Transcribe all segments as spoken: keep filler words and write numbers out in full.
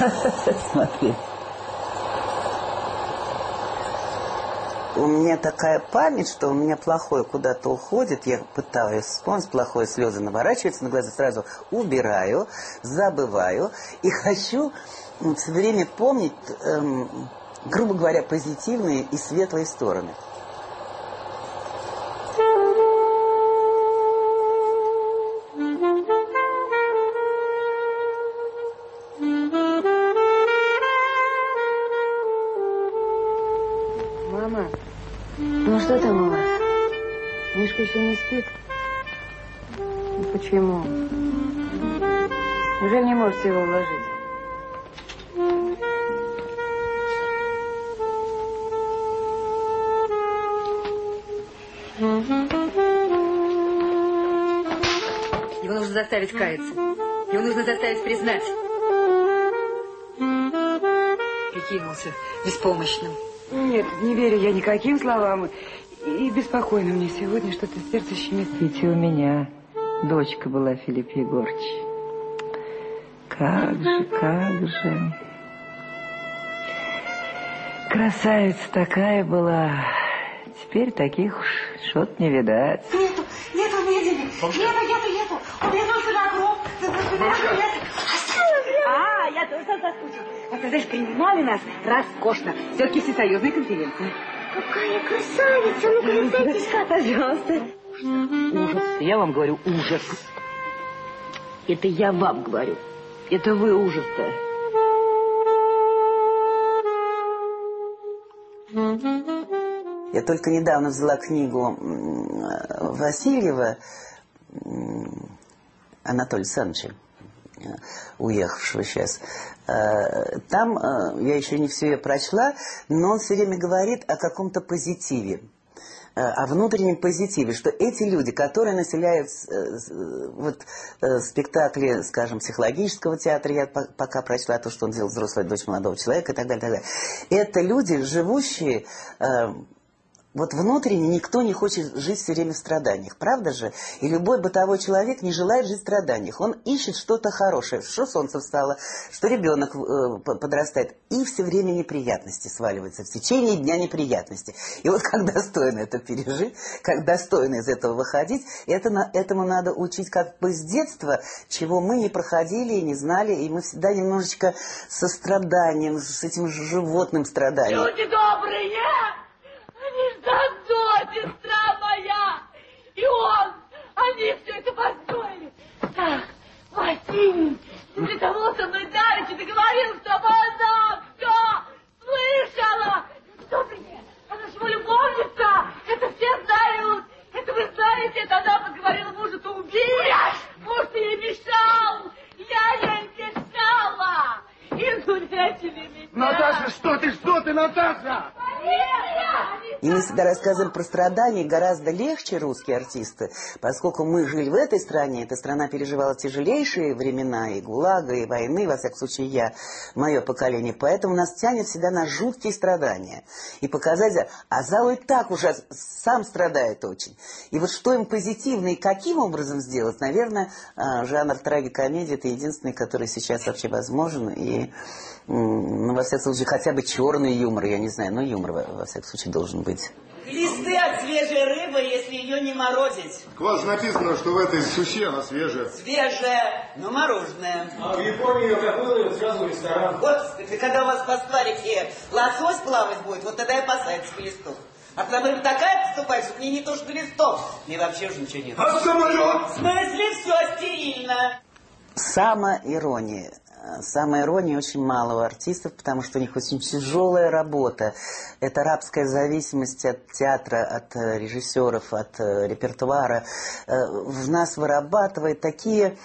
Смотри. У меня такая память, что у меня плохое куда-то уходит. Я пытаюсь вспомнить, плохое, слезы наворачиваются на глаза, сразу убираю, забываю. И хочу все время помнить, эм, грубо говоря, позитивные и светлые стороны. Еще не спит? Ну, почему? Неужели не можете его уложить? Его нужно заставить каяться. Его нужно заставить признать. Прикинулся беспомощным. Нет, не верю я никаким словам. И беспокойно мне сегодня, что-то сердце щемит. Ведь и у меня дочка была, Филипп Егорыч. Как же, как же. Красавица такая была. Теперь таких уж что-то не видать. Нету, нету, видели. Нету, нету, нету. Он вернулся на гроб. А, я тоже соскучилась. А ты знаешь, принимали нас роскошно. Все-таки всесоюзная конференция. Какая красавица! Ну-ка, садитесь-ка, пожалуйста. Ужас. Я вам говорю, ужас. Это я вам говорю. Это вы ужас-то. Я только недавно взяла книгу Васильева Анатолия Александровича, уехавшего сейчас. Там, я еще не все ее прочла, но он все время говорит о каком-то позитиве, о внутреннем позитиве, что эти люди, которые населяют вот, спектакли, скажем, психологического театра, я пока прочла то, что он делал «Взрослая дочь молодого человека» и так далее, так далее. Это люди, живущие... Вот внутренне никто не хочет жить все время в страданиях, правда же? И любой бытовой человек не желает жить в страданиях. Он ищет что-то хорошее, что солнце встало, что ребенок э, подрастает. И все время неприятности сваливаются, в течение дня неприятности. И вот как достойно это пережить, как достойно из этого выходить, это, этому надо учить как бы с детства, чего мы не проходили и не знали. И мы всегда немножечко со страданием, с этим животным страданием. Люди добрые! Нежданно, сестра моя, и он, они все это построили. Так, Василий, ты для того со мной давеча договорился, чтобы она все слышала. Добрые, она же его любовница, это все знают, это вы знаете, это она поговорила мужу-то убить, муж ей мешал, я ей мешала. Изурятели меня. Наташа, что ты, что ты, Наташа? И мы всегда рассказываем про страдания гораздо легче, русские артисты, поскольку мы жили в этой стране, эта страна переживала тяжелейшие времена и ГУЛАГа, и войны, во всяком случае я, мое поколение, поэтому нас тянет всегда на жуткие страдания. И показать, а зал и так уже сам страдает очень. И вот что им позитивно и каким образом сделать, наверное, жанр трагикомедии — это единственный, который сейчас вообще возможен, и... Ну, во всяком случае, хотя бы черный юмор, я не знаю, но юмор, во, во всяком случае, должен быть. Глисты от свежей рыбы, если ее не морозить. У вас написано, что в этой суше она свежая. Свежая, но мороженое. А в Японии ее как выдают, сразу в ресторан. Господи, когда у вас по скварике лосось плавать будет, вот тогда и посадите глистов. А когда рыба такая поступает, что мне не то что глистов, мне вообще уже ничего нет. А самолет? В смысле, все стерильно. Самоирония. Самоиронии очень мало у артистов, потому что у них очень тяжелая работа. Это рабская зависимость от театра, от режиссеров, от репертуара. В нас вырабатывает такие,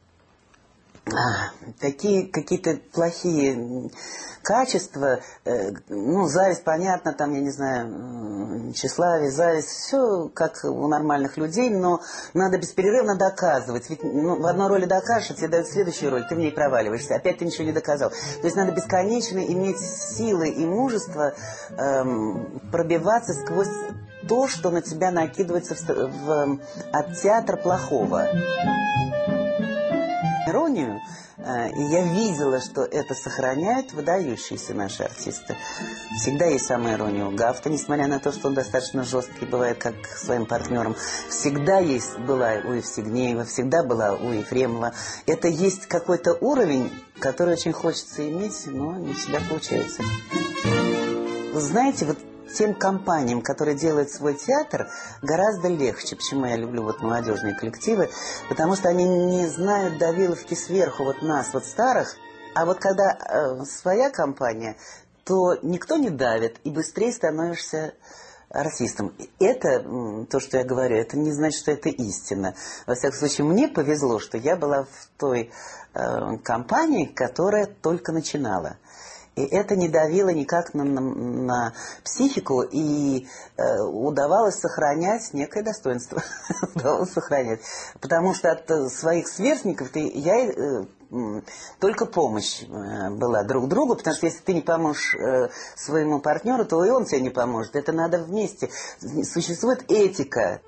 такие какие-то плохие качества. Ну, зависть, понятно, там, я не знаю, тщеславие, зависть, все как у нормальных людей, но надо бесперерывно доказывать. Ведь ну, в одной роли докажешь, а тебе дают следующую роль, ты в ней проваливаешься, опять ты ничего не доказал. То есть надо бесконечно иметь силы и мужество эм, пробиваться сквозь то, что на тебя накидывается в, в, от театра плохого. иронию, и я видела, что это сохраняют выдающиеся наши артисты. Всегда есть самоирония у Гафта, несмотря на то, что он достаточно жесткий бывает, как к своим партнерам. Всегда есть, была у Евстигнеева, всегда была у Ефремова. Это есть какой-то уровень, который очень хочется иметь, но не всегда получается. Вы знаете, вот тем компаниям, которые делают свой театр, гораздо легче. Почему я люблю вот молодежные коллективы? Потому что они не знают давиловки сверху вот нас, вот старых. А вот когда э, своя компания, то никто не давит, и быстрее становишься артистом. Это, то, что я говорю, это не значит, что это истина. Во всяком случае, мне повезло, что я была в той э, компании, которая только начинала. И это не давило никак на, на, на психику, и э, удавалось сохранять некое достоинство. Удавалось сохранять. Потому что от своих сверстников ты, я э, только помощь э, была друг другу, потому что если ты не поможешь э, своему партнеру, то и он тебе не поможет. Это надо вместе. Существует этика.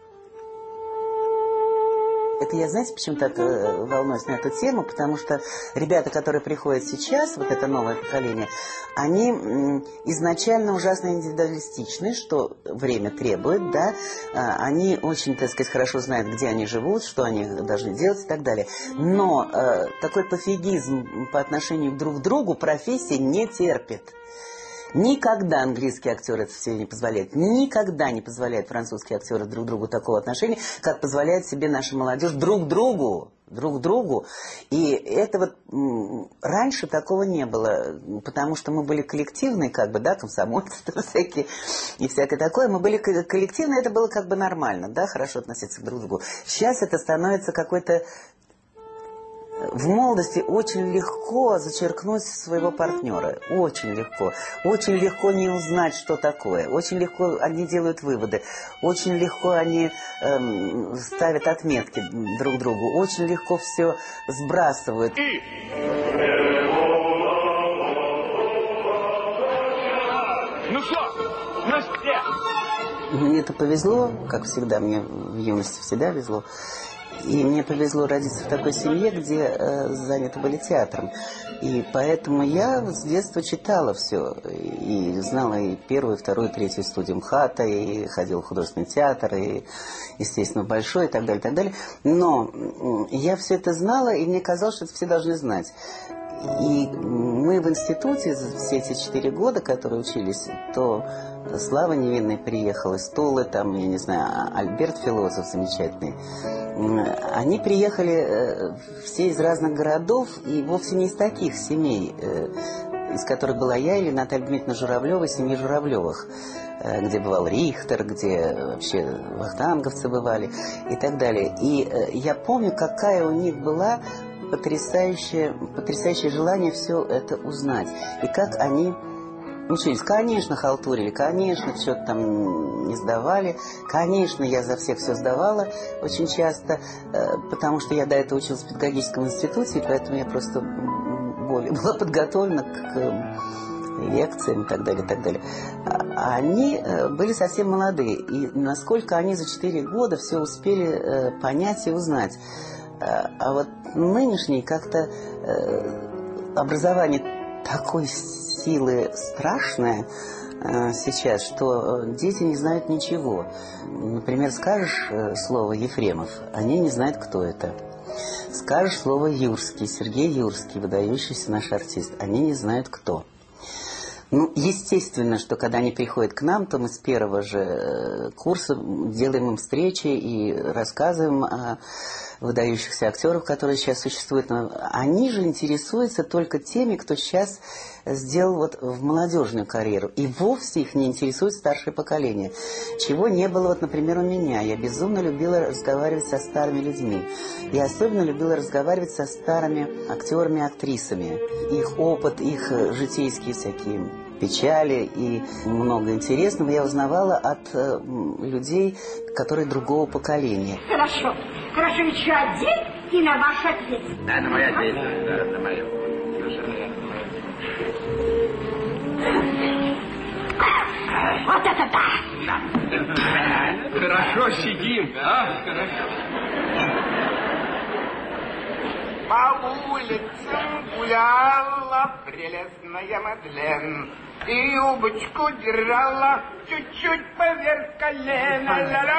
Это я, знаете, почему так э, волнуюсь на эту тему? Потому что ребята, которые приходят сейчас, вот это новое поколение, они м, изначально ужасно индивидуалистичны, что время требует, да. А, они очень, так сказать, хорошо знают, где они живут, что они должны делать и так далее. Но э, такой пофигизм по отношению друг к другу профессия не терпит. Никогда английские актеры это все не позволяют. Никогда не позволяют французские актеры друг другу такого отношения, как позволяет себе наша молодежь друг другу. Друг другу. И это вот м, раньше такого не было, потому что мы были коллективные, как бы, да, комсомольцы всякие и всякое такое. Мы были коллективные, это было как бы нормально, да, хорошо относиться друг к другу. Сейчас это становится какой-то... В молодости очень легко зачеркнуть своего партнера. Очень легко. Очень легко не узнать, что такое. Очень легко они делают выводы. Очень легко они эм, ставят отметки друг другу. Очень легко все сбрасывают. Ну что, на все! Мне это повезло, как всегда, мне в юности всегда везло. И мне повезло родиться в такой семье, где э, заняты были театром. И поэтому я с детства читала все. И знала и первую, и вторую, и третью студию МХАТа, и ходила в художественный театр, и, естественно, большой, и так далее, и так далее. Но я все это знала, и мне казалось, что это все должны знать. И мы в институте за все эти четыре года, которые учились, то Слава Невинный приехал из Тулы, там, я не знаю, Альберт Философ замечательный. Они приехали все из разных городов и вовсе не из таких семей, из которых была я или Наталья Дмитриевна Журавлева, семьи Журавлевых, где бывал Рихтер, где вообще вахтанговцы бывали и так далее. И я помню, какая у них была потрясающее, потрясающее желание все это узнать. И как они учились. Конечно, халтурили, конечно, что-то там не сдавали. Конечно, я за всех все сдавала очень часто, потому что я до этого училась в педагогическом институте, и поэтому я просто более была подготовлена к лекциям и так далее, и так далее. А они были совсем молодые, и насколько они за четыре года все успели понять и узнать. А вот нынешний как-то э, образование такой силы страшное э, сейчас, что дети не знают ничего. Например, скажешь э, слово Ефремов, они не знают, кто это. Скажешь слово Юрский, Сергей Юрский, выдающийся наш артист, они не знают, кто. Ну, естественно, что когда они приходят к нам, то мы с первого же курса делаем им встречи и рассказываем о выдающихся актеров, которые сейчас существуют. Но они же интересуются только теми, кто сейчас сделал вот в молодежную карьеру. И вовсе их не интересует старшее поколение. Чего не было, вот, например, у меня. Я безумно любила разговаривать со старыми людьми. Я особенно любила разговаривать со старыми актерами и актрисами. Их опыт, их житейские всякие печали и много интересного я узнавала от э, людей, которые другого поколения. Хорошо. Хорошо, еще один и на ваш ответ. Да, на мой ответ. Да, на мою. Вот это да! Хорошо сидим, а? Хорошо. По улицам гуляла прелестная Мадлен. И юбочку держала чуть-чуть поверх колена.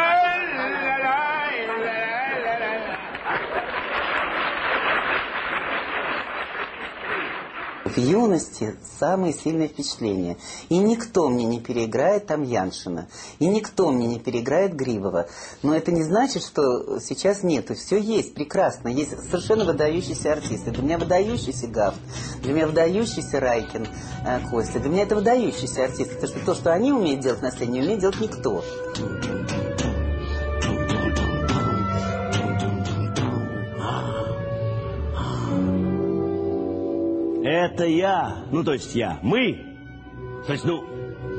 В юности самые сильные впечатления. И никто мне не переиграет там Яншина. И никто мне не переиграет Грибова. Но это не значит, что сейчас нету. Все есть, прекрасно. Есть совершенно выдающиеся артисты. Для меня выдающийся Гафт. Для меня выдающийся Райкин, э, Костя. Для меня это выдающиеся артисты. Потому что то, что они умеют делать на сцене, не умеет делать никто. Это я, ну то есть я, мы, то есть, ну,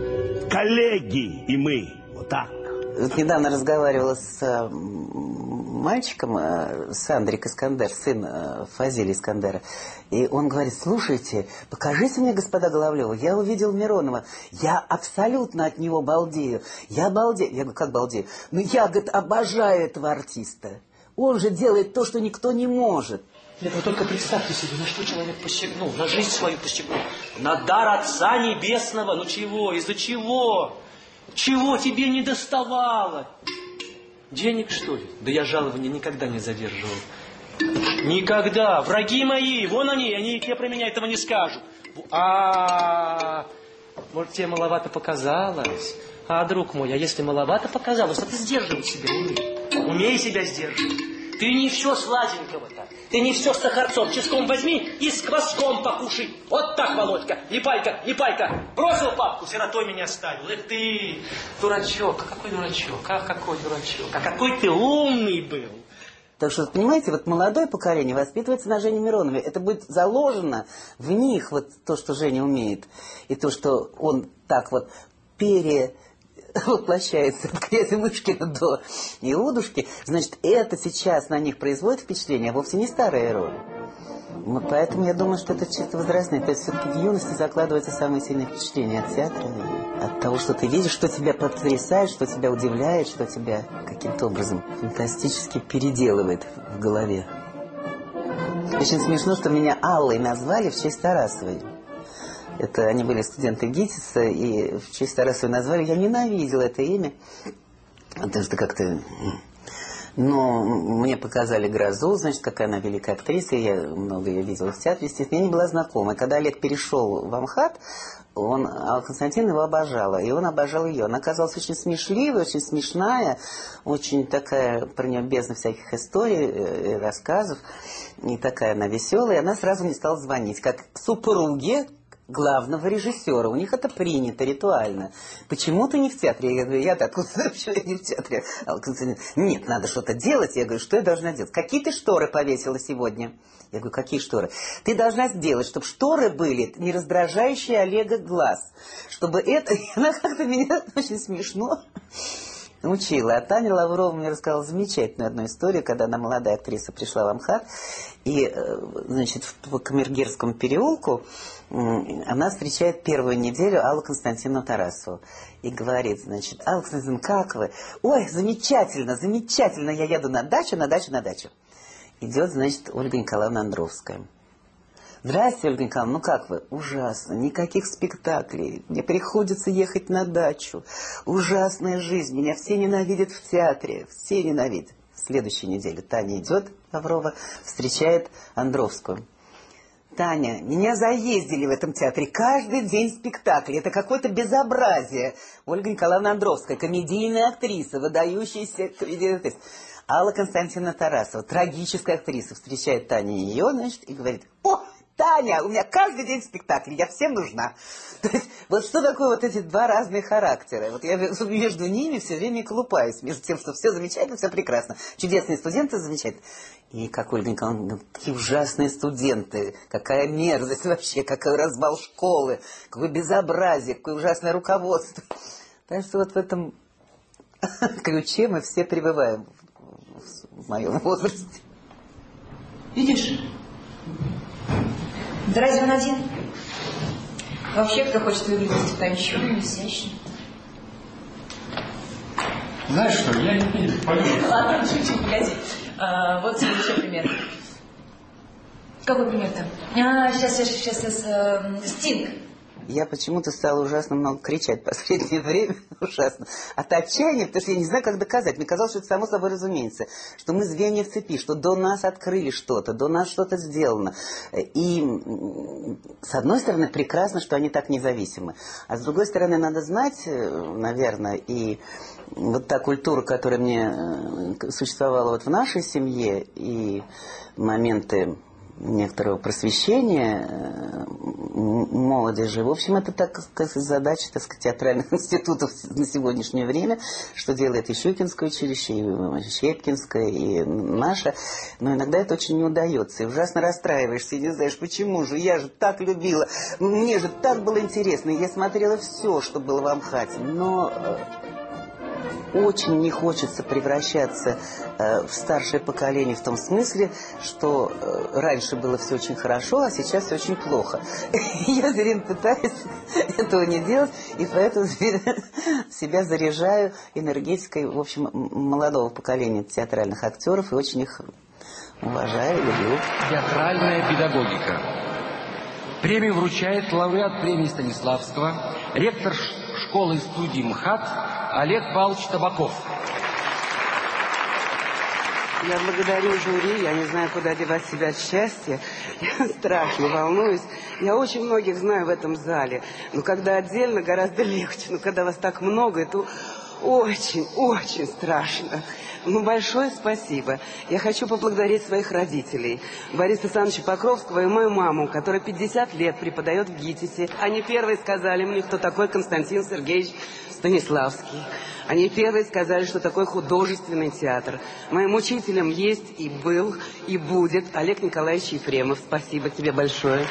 коллеги и мы, вот так. Вот недавно разговаривала с э, мальчиком, э, Сандрик Искандер, сын э, Фазили Искандера, и он говорит: слушайте, покажите мне господа Головлёва, я увидел Миронова, я абсолютно от него балдею, я балдею. Я говорю: как балдею? Ну я, говорит, обожаю этого артиста, он же делает то, что никто не может. Нет, вы только представьте себе, на что человек посягнул, на жизнь свою посягнул, на дар Отца Небесного. Ну чего, из-за чего? Чего тебе не доставало? Денег, что ли? Да я жалования никогда не задерживал. Никогда. Враги мои, вон они, они тебе про меня этого не скажут. А, может, тебе маловато показалось? А, друг мой, а если маловато показалось, то ты сдерживай себя умей. Умей себя сдерживать. Ты не все сладенького-то. Ты не все с сахарцом. Ческом возьми и с кваском покушай. Вот так, Володька. Не пайка, не пайка. Бросил папку, сиротой меня оставил. Эх ты, дурачок. Какой дурачок? А какой дурачок? А какой ты умный был. Так что, понимаете, вот молодое поколение воспитывается на Жене Миронове. Это будет заложено в них, вот то, что Женя умеет. И то, что он так вот пере... воплощается от князя Мышкина до Иудушки, значит, это сейчас на них производит впечатление, а вовсе не старая роль. Вот поэтому я думаю, что это чисто возрастное. То есть все-таки в юности закладываются самые сильные впечатления от театра, от того, что ты видишь, что тебя потрясает, что тебя удивляет, что тебя каким-то образом фантастически переделывает в голове. Очень смешно, что меня Аллой назвали в честь Тарасовой. Это они были студенты ГИТИСа, и в честь Тарасовой назвали. Я ненавидела это имя, потому что как-то... Но мне показали «Грозу», значит, какая она великая актриса, я много ее видела в театре, естественно, я не была знакома. И когда Олег перешел в Амхат, он, Алла Константиновна его обожала, и он обожал ее. Она оказалась очень смешливой, очень смешная, очень такая, про нее бездна всяких историй, рассказов, и такая она веселая. И она сразу мне стала звонить, как супруге главного режиссера. У них это принято ритуально. Почему ты не в театре? Я говорю: я-то откуда вообще не в театре? Нет, надо что-то делать. Я говорю: что я должна делать? Какие ты шторы повесила сегодня? Я говорю: какие шторы? Ты должна сделать, чтобы шторы были не раздражающие Олега глаз. Чтобы это... Она как-то меня очень смешно учила. А Таня Лаврова мне рассказала замечательную одну историю, когда она, молодая актриса, пришла в Амхат, и, значит, в Камергерском переулку она встречает первую неделю Аллу Константиновну Тарасову. И говорит, значит: Алла Константиновна, как вы? Ой, замечательно, замечательно, я еду на дачу, на дачу, на дачу. Идет, значит, Ольга Николаевна Андровская. Здравствуйте, Ольга Николаевна, ну как вы? Ужасно, никаких спектаклей, мне приходится ехать на дачу. Ужасная жизнь, меня все ненавидят в театре, все ненавидят. В следующей неделе Таня идет, Лаврова, встречает Андровскую. Таня, меня заездили в этом театре, каждый день спектакли, это какое-то безобразие. Ольга Николаевна Андровская, комедийная актриса, выдающаяся комедийная актриса. Алла Константиновна Тарасова, трагическая актриса, встречает Таню и ее, значит, и говорит: о, Таня, у меня каждый день спектакль, я всем нужна. То есть, вот что такое вот эти два разных характера? Вот я между ними все время колупаюсь, между тем, что все замечательно, все прекрасно. Чудесные студенты замечательно. И как Ольга Николаевна говорит: какие ужасные студенты, какая мерзость вообще, какой развал школы, какое безобразие, какое ужасное руководство. Так что вот в этом ключе мы все пребываем в моем возрасте. Видишь? Да разве он один? Вообще, кто хочет выглядеть утонченным, изящным? Знаешь что, я не пойду. Ладно, чуть-чуть, погоди. А, вот тебе еще пример. Какой пример-то? А, сейчас, сейчас, сейчас, сейчас, э, Стинг. Я почему-то стала ужасно много кричать в последнее время, ужасно, от отчаяния, потому что я не знаю, как доказать. Мне казалось, что это само собой разумеется, что мы звенья в цепи, что до нас открыли что-то, до нас что-то сделано. И, с одной стороны, прекрасно, что они так независимы. А с другой стороны, надо знать, наверное, и вот та культура, которая мне существовала вот в нашей семье, и моменты некоторого просвещения молодежи. В общем, это так сказать, задача, так сказать, театральных институтов на сегодняшнее время, что делает и Щукинское училище, и Щепкинское, и наше. Но иногда это очень не удается. И ужасно расстраиваешься, и не знаешь, почему же, я же так любила, мне же так было интересно, и я смотрела все, что было в Амхате. Но очень не хочется превращаться э, в старшее поколение в том смысле, что э, раньше было все очень хорошо, а сейчас все очень плохо. Я все время пытаюсь этого не делать, и поэтому себя заряжаю энергетикой, в общем, молодого поколения театральных актеров, и очень их уважаю, люблю. Театральная педагогика. Премию вручает лауреат премии Станиславского, ректор школы и студии МХАТ Олег Павлович Табаков. Я благодарю жюри, я не знаю, куда девать себя от счастья. Я страшно волнуюсь. Я очень многих знаю в этом зале. Но когда отдельно, гораздо легче. Но когда вас так много, это очень, очень страшно. Ну, большое спасибо. Я хочу поблагодарить своих родителей. Бориса Александровича Покровского и мою маму, которая пятьдесят лет преподает в ГИТИСе. Они первые сказали мне, кто такой Константин Сергеевич Станиславский. Они первые сказали, что такое художественный театр. Моим учителем есть и был, и будет Олег Николаевич Ефремов. Спасибо тебе большое.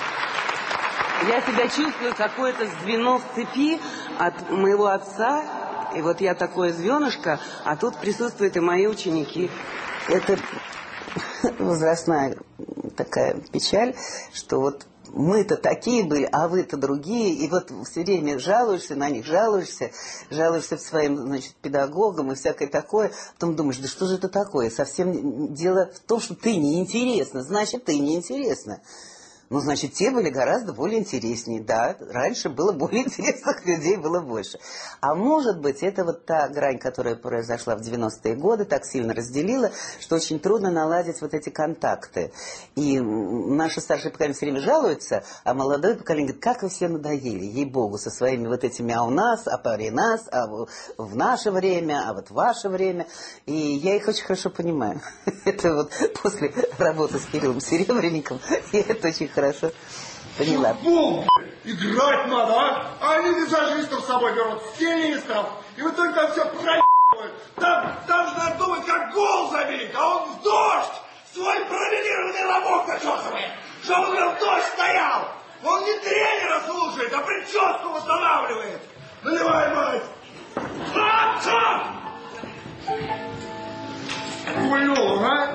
Я себя чувствую какое-то звено в цепи от моего отца. И вот я такое звенышко, а тут присутствуют и мои ученики. Это возрастная такая печаль, что вот мы-то такие были, а вы-то другие. И вот все время жалуешься на них, жалуешься, жалуешься своим, значит, педагогам и всякое такое. Потом думаешь, да что же это такое? Совсем дело в том, что ты неинтересна, значит, ты неинтересна. Ну, значит, те были гораздо более интереснее. Да, раньше было более интересных людей, было больше. А может быть, это вот та грань, которая произошла в девяностые годы, так сильно разделила, что очень трудно наладить вот эти контакты. И наше старшее поколение все время жалуется, а молодое поколение говорит, как вы все надоели, ей-богу, со своими вот этими «а у нас», «а при нас», «а в наше время», «а вот в ваше время». И я их очень хорошо понимаю. Это вот после работы с Кириллом Серебренником, я это очень хорошо поняла. Футбол! Играть надо, а? А они визажистов с собой берут, стилистов. И в итоге там все проебывают. Там, там же надо думать, как гол забить. А он в дождь свой провинированный лобок начесывает. Чтобы он в дождь стоял. Он не тренера слушает, а прическу восстанавливает. Наливай, мать! Ха-ха! Хуёво, а?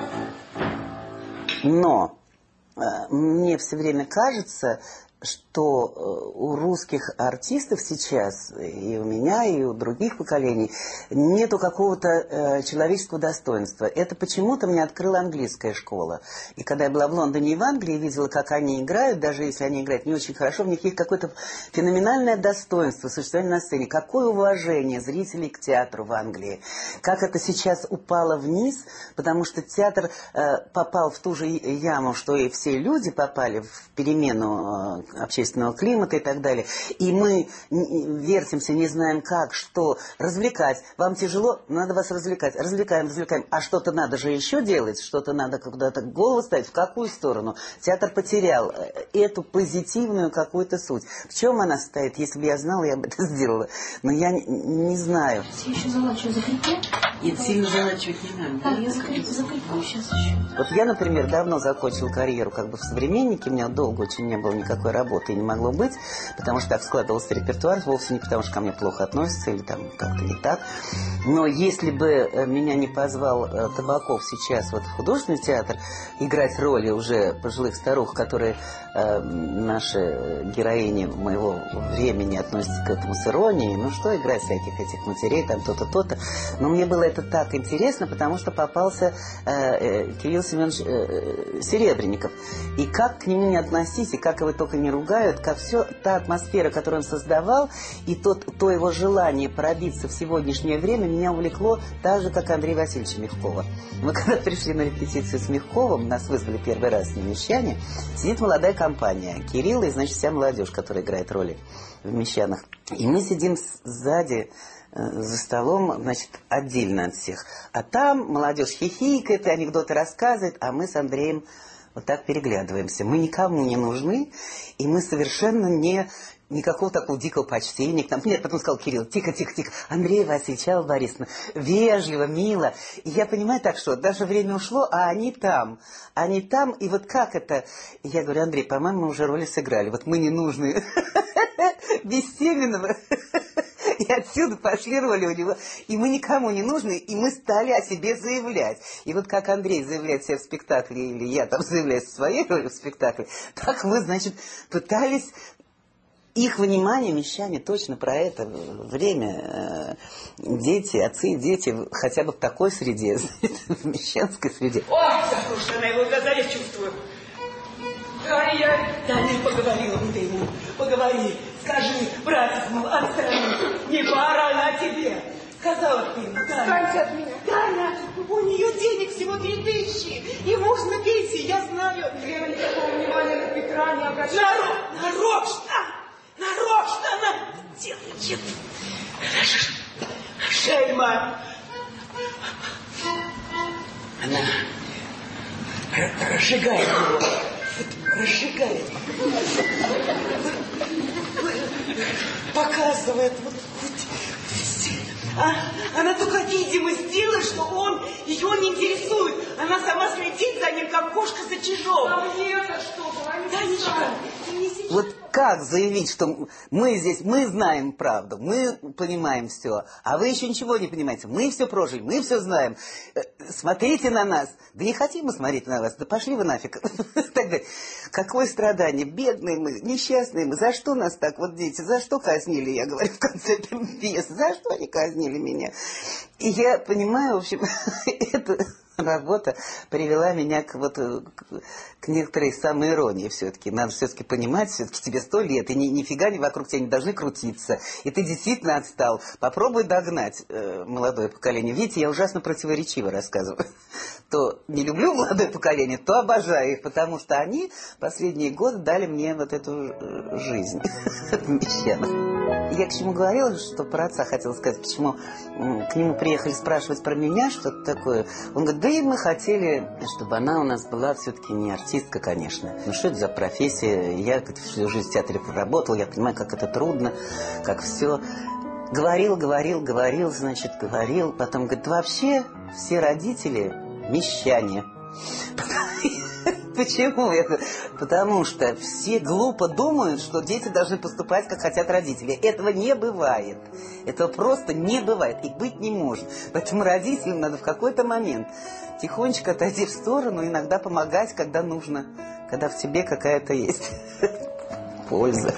Но мне все время кажется, что у русских артистов сейчас, и у меня, и у других поколений, нету какого-то э, человеческого достоинства. Это почему-то мне открыла английская школа. И когда я была в Лондоне и в Англии, видела, как они играют, даже если они играют не очень хорошо, в них есть какое-то феноменальное достоинство существования на сцене. Какое уважение зрителей к театру в Англии. Как это сейчас упало вниз, потому что театр э, попал в ту же яму, что и все люди попали в перемену э, общественного климата и так далее. И мы вертимся, не знаем как, что, развлекать. Вам тяжело? Надо вас развлекать. Развлекаем, развлекаем. А что-то надо же еще делать, что-то надо куда-то голову ставить. В какую сторону? Театр потерял эту позитивную какую-то суть. В чем она состоит? Если бы я знала, я бы это сделала. Но я не, не знаю. Все еще залачиваю, закрепи. Нет, сильно залачивать не надо. Так, закрепи, закрепи, сейчас еще. Вот я, например, давно закончила карьеру как бы в «Современнике». У меня долго очень не было никакой работы и не могло быть, потому что так складывался репертуар, вовсе не потому, что ко мне плохо относятся или там как-то не так. Но если бы меня не позвал Табаков сейчас вот в художественный театр играть роли уже пожилых старух, которые э, наши героини моего времени относятся к этому с иронией, ну что играть всяких этих матерей, там то-то, то-то. Но мне было это так интересно, потому что попался э, э, Кирилл Семенович э, Серебренников. И как к нему не относись, и как его только не ругают, как все, та атмосфера, которую он создавал, и тот, то его желание пробиться в сегодняшнее время меня увлекло так же, как Андрея Васильевича Мягкова. Мы когда пришли на репетицию с Мягковым, нас вызвали первый раз в Мещане, сидит молодая компания, Кирилл и, значит, вся молодежь, которая играет роли в Мещанах. И мы сидим сзади за столом, значит, отдельно от всех. А там молодежь хихикает, анекдоты рассказывает, а мы с Андреем вот так переглядываемся. Мы никому не нужны, и мы совершенно не... Никакого такого дикого почтения к нам. Нет, потом сказал Кирилл, тихо, тихо, тихо. Андрей Васильевич, Алла Борисовна, вежливо, мило. И я понимаю так, что даже время ушло, а они там. Они там, и вот как это? И я говорю, Андрей, по-моему, мы уже роли сыграли. Вот мы не нужны. Без Семенова. И отсюда пошли роли у него. И мы никому не нужны, и мы стали о себе заявлять. И вот как Андрей заявляет себя в спектакле, или я там заявляю своей роли в спектакле, так мы, значит, пытались... Их внимание, мещане, точно про это время. Дети, отцы и дети, хотя бы в такой среде, в мещанской среде. Ой, закушенная его глаза, я чувствую. Да, я, да, не поговорила бы ты ему. Поговори, скажи, братец, мол, отстань, не пора она тебе. Сказала ты ему, да. Отстаньте от меня. Да, у нее денег всего три тысячи. И муж на пенсии, я знаю. Вера никакого внимания на Петра не обращает. Народ, нарочно! Нарочно она делает. Шельма. Она разжигает его. Разжигает. Показывает. Вот, а, она только видимость делает, что он ее не интересует. Она сама следит за ним, как кошка за чижом. А мне-то что? Танечка, вот как заявить, что мы здесь, мы знаем правду, мы понимаем все, а вы еще ничего не понимаете. Мы все прожили, мы все знаем. Смотрите на нас. Да не хотим мы смотреть на вас, да пошли вы нафиг. Какое страдание, бедные мы, несчастные мы. За что нас так, вот дети, за что казнили, я говорю, в конце этой пьесы, за что они казнили меня? И я понимаю, в общем, это... Работа привела меня к, вот, к, к некоторой самоиронии все-таки. Надо все-таки понимать, все-таки тебе сто лет, и ни, нифига не вокруг тебя не должны крутиться. И ты действительно отстал. Попробуй догнать э, молодое поколение. Видите, я ужасно противоречиво рассказываю. То не люблю молодое поколение, то обожаю их, потому что они последние годы дали мне вот эту жизнь в Мещанах. Я к чему говорила, что про отца хотела сказать, почему к нему приехали спрашивать про меня, что-то такое. Он говорит, да и мы хотели, чтобы она у нас была все-таки не артистка, конечно. Ну что это за профессия? Я всю жизнь в театре проработал, я понимаю, как это трудно, как все. Говорил, говорил, говорил, значит, говорил. Потом говорит, вообще все родители мещане. Почему это? Потому что все глупо думают, что дети должны поступать, как хотят родители. Этого не бывает. Этого просто не бывает. И быть не может. Поэтому родителям надо в какой-то момент тихонечко отойти в сторону, иногда помогать, когда нужно, когда в тебе какая-то есть польза.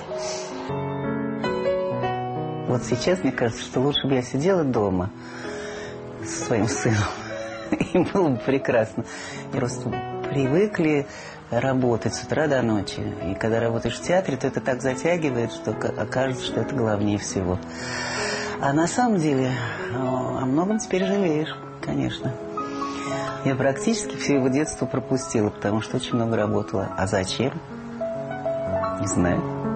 Вот сейчас мне кажется, что лучше бы я сидела дома со своим сыном. И было бы прекрасно. Просто привыкли работать с утра до ночи. И когда работаешь в театре, то это так затягивает, что окажется, что это главнее всего. А на самом деле о многом теперь жалеешь, конечно. Я практически все его детство пропустила, потому что очень много работала. А зачем? Не знаю.